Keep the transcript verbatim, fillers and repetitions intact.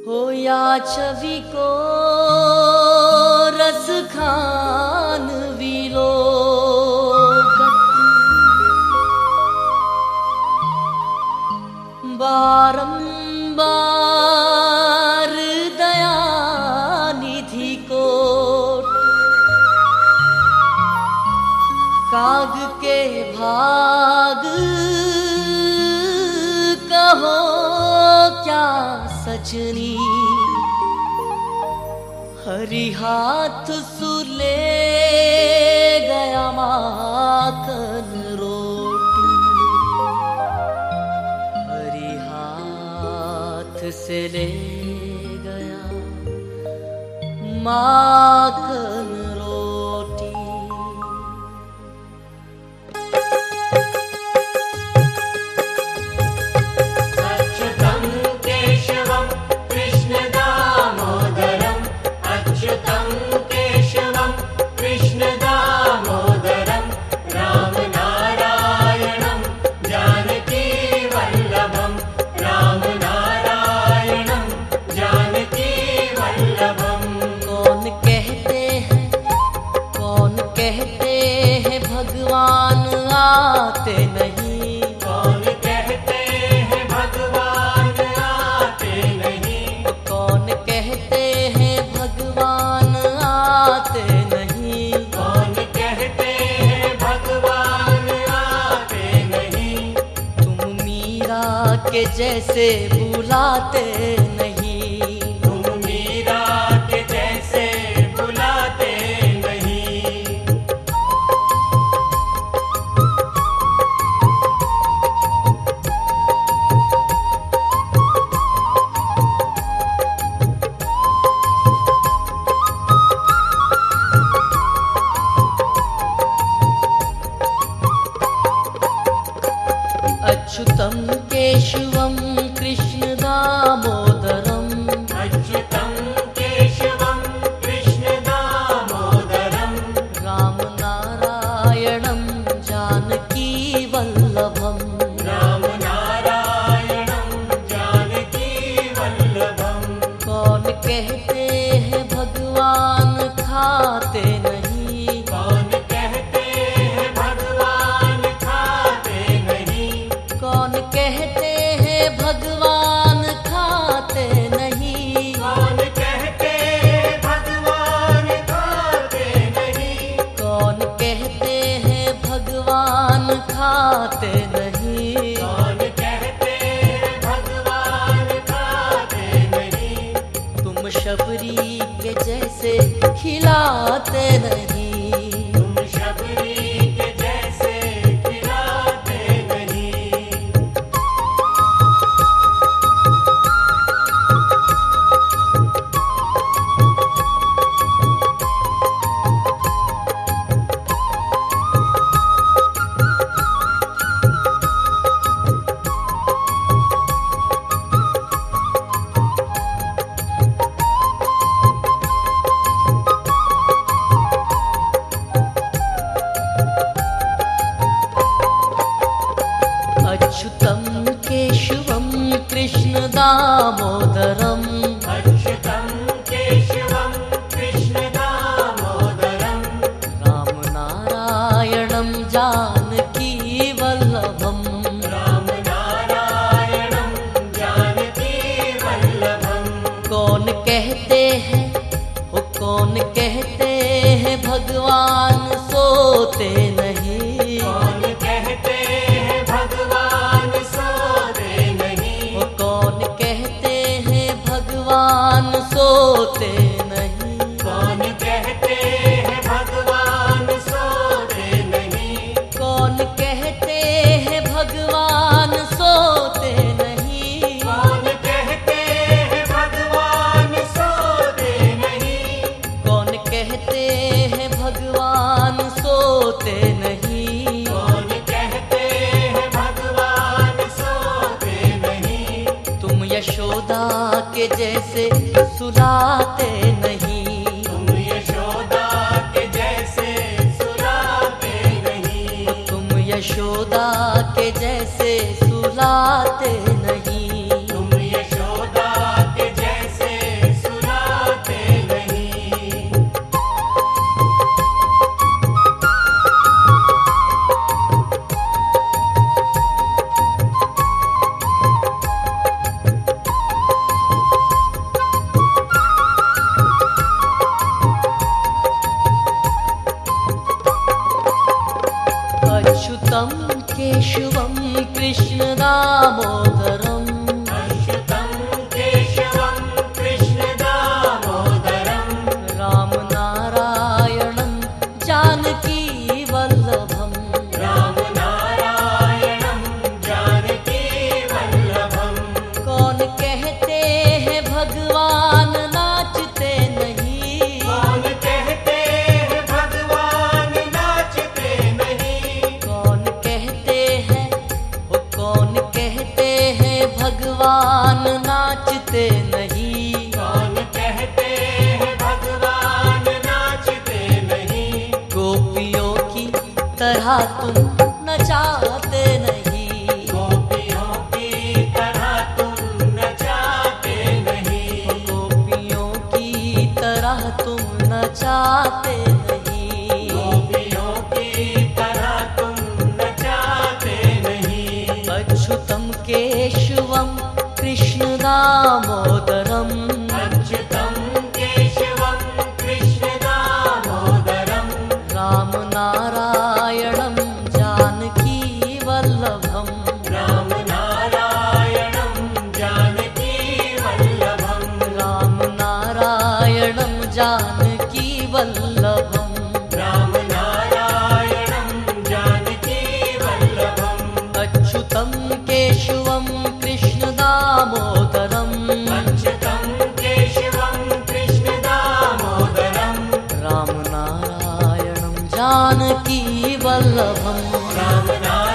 हो या छवि को रस खान वीलो बारंबार दया निधि को काग के भाग कहो क्या सजनी हरि हाथ सुले गया माखन रोटी हरि हाथ से ले गया माखन रोटी। अच्युतं केशवं कृष्ण दामोदरं अच्युतं केशवं कृष्ण दामोदरं राम नारायणं जानकी वल्लभं राम नारायणं जानकी वल्लभं। कौन कहते हैं कौन कहते हैं भगवान आते नहीं कौन कहते हैं भगवान आते नहीं कौन कहते हैं भगवान आते नहीं कौन कहते हैं भगवान आते नहीं। तुम मीरा के जैसे बुलाते नहीं तुम मीरा के जैसे बुलाते नहीं। अच्युतं केशवं कृष्ण दामोदरम् अच्युतं केशवं कृष्ण दामोदरं राम नारायणं जानकी वल्लभम् राम नारायणं जानकी वल्लभं। कौन कहते हैं भगवान खाते नहीं कौन कहते हैं भगवान खाते नहीं कौन कहते हैं भगवान खाते नहीं कौन कहते हैं भगवान खाते नहीं कौन कहते हैं भगवान खाते नहीं कौन कहते हैं भगवान खाते नहीं। तुम शबरी के जैसे खिलाते नहीं तुम शबरी के जैसे खिलाते नहीं। अच्युतं केशवं कृष्ण दामोदरम् अच्युतं केशवं कृष्ण दामोदरं राम नारायणं जानकी वल्लभम् राम नारायणं जानकी वल्लभं। कौन कहते हैं वो कौन कहते हैं भगवान सोते नहीं कौन कहते हैं भगवान सोते नहीं वो कौन कहते हैं भगवान सोते नहीं कौन कहते हैं भगवान सोते नहीं कौन कहते हैं भगवान सोते नहीं कौन कहते हैं भगवान सोते नहीं कौन कहते हैं भगवान सोते नहीं कौन कहते हैं भगवान सोते नहीं। तुम यशोदा के जैसे सुलाते नहीं तुम यशोदा के जैसे सुलाते नहीं तुम यशोदा के जैसे सुलाते नहीं तुम यशोदा के जैसे भगवान नाचते नहीं। कौन कहते हैं भगवान नाचते नहीं। गोपियों की तरह तुम नचाते नहीं। गोपियों की तरह तुम नचाते नहीं। गोपियों की तरह तुम नचाते नहीं। गोपियों की तरह तुम नचाते नहीं। अच्युतम केशवम कृष्ण दामोदरम। अच्युतं केशवं कृष्ण दामोदरं। राम नारायणं जानकी वल्लभम। राम नारायणं जानकी वल्लभं। राम नारायणं जानकी वल्लभम। राम नारायणं जानकी वल्लभम्। अच्युतं केशवं कृष्ण दामोदरम। अच्युतं केशवं कृष्ण दामोदरं। राम नारायणं जानकी वल्लभम। राम नारायणं